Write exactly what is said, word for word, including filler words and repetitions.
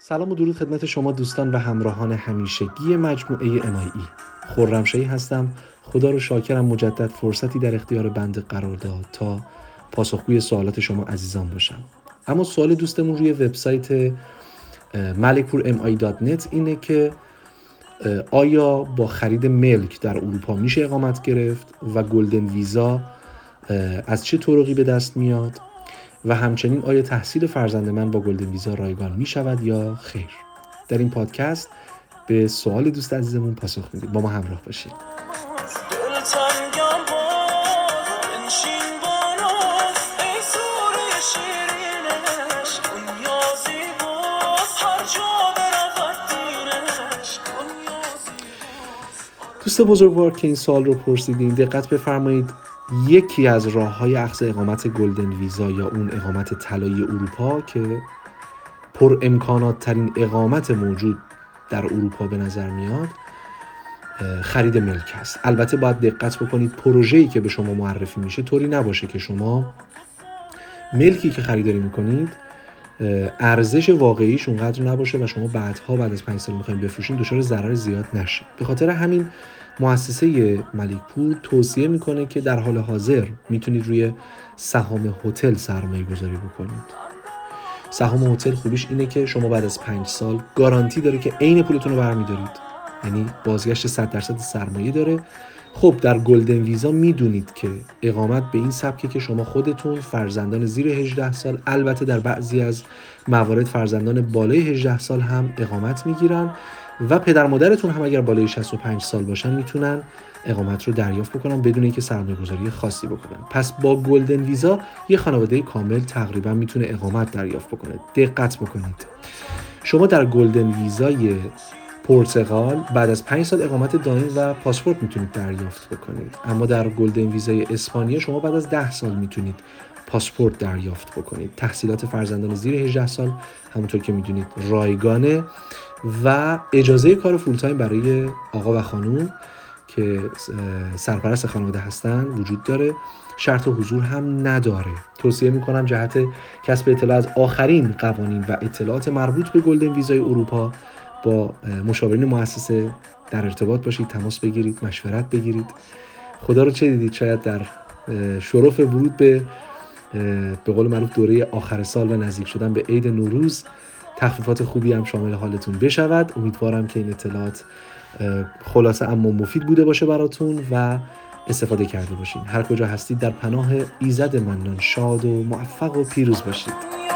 سلام و درود خدمت شما دوستان و همراهان همیشگی مجموعه ام آی ای. خرمشهی هستم. خدا رو شاکرم مجدد فرصتی در اختیار بنده قرار داد تا پاسخگوی سوالات شما عزیزان باشم. اما سوال دوستمون روی وبسایت ملکپور ام آی دات نت اینه که آیا با خرید ملک در اروپا میشه اقامت گرفت و گلدن ویزا از چه طرقی به دست میاد و همچنین آیا تحصیل فرزند من با گلدن ویزا رایگان می شود یا خیر؟ در این پادکست به سوال دوست عزیزمون پاسخ میدیم. با ما همراه باشید. دوست بزرگوار که این سوال رو پرسیدین، دقت بفرمایید. یکی از راه‌های اخذ اقامت گلدن ویزا یا اون اقامت طلایی اروپا که پر امکانات ترین اقامت موجود در اروپا به نظر میاد، خرید ملک هست. البته باید دقت بکنید پروژه‌ای که به شما معرفی میشه طوری نباشه که شما ملکی که خریداری میکنید ارزش واقعیش اونقدر نباشه و شما بعدها بعد از پنج سال میخواین بفروشین دچار ضرر زیاد نشید. به خاطر همین مؤسسه ملکپور توصیه میکنه که در حال حاضر میتونید روی سهام هتل سرمایه گذاری بکنید. سهام هتل خوبیش اینه که شما بعد از پنج سال گارانتی داره که عین پولتون رو برمیدارید، یعنی بازگشت صد درصد سرمایه داره. خب در گلدن ویزا میدونید که اقامت به این سبکه که شما خودتون، فرزندان زیر هجده سال، البته در بعضی از موارد فرزندان بالای هجده سال هم اقامت میگیرن و پدر مادرتون هم اگر بالای شصت و پنج سال باشن میتونن اقامت رو دریافت بکنن بدون اینکه سرمایه‌گذاری خاصی بکنن. پس با گلدن ویزا یه خانواده کامل تقریبا میتونه اقامت دریافت بکنه. دقت بکنید، شما در گلدن ویزای پرتغال بعد از پنج سال اقامت دائم و پاسپورت میتونید دریافت بکنید، اما در گلدن ویزای اسپانیا شما بعد از ده سال میتونید پاسپورت دریافت بکنید. تحصیلات فرزندان زیر هجده سال همونطور که میدونید رایگانه و اجازه کار فول تایم برای آقا و خانم که سرپرست خانواده هستن وجود داره. شرط حضور هم نداره. توصیه میکنم جهت کسب اطلاع از آخرین قوانین و اطلاعات مربوط به گلدن ویزای اروپا با مشاورین مؤسسه در ارتباط باشید، تماس بگیرید، مشورت بگیرید. خدا رو چه دیدید، شاید در شرف ورود به به قول معروف دوره آخر سال و نزدیک شدن به عید نوروز تخفیفات خوبی هم شامل حالتون بشود. امیدوارم که این اطلاعات خلاصه اما مفید بوده باشه براتون و استفاده کرده باشین. هر کجا هستید در پناه ایزد منان شاد و موفق و پیروز باشید.